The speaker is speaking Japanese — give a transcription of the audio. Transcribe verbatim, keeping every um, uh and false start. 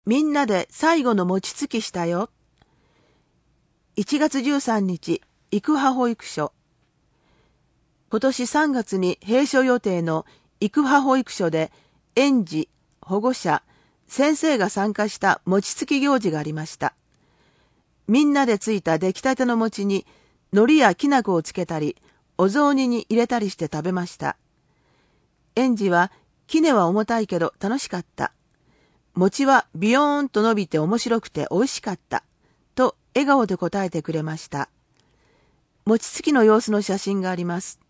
みんなで最後の餅つきしたよ。いちがつじゅうさんにち、育派保育所。今年さんがつに閉所予定の育派保育所で、園児、保護者、先生が参加した餅つき行事がありました。みんなでついた出来たての餅に海苔やきな粉をつけたり、お雑煮に入れたりして食べました。園児は、きねは重たいけど楽しかった。餅はビヨーンと伸びて面白くて美味しかった。と笑顔で答えてくれました。餅つきの様子の写真があります。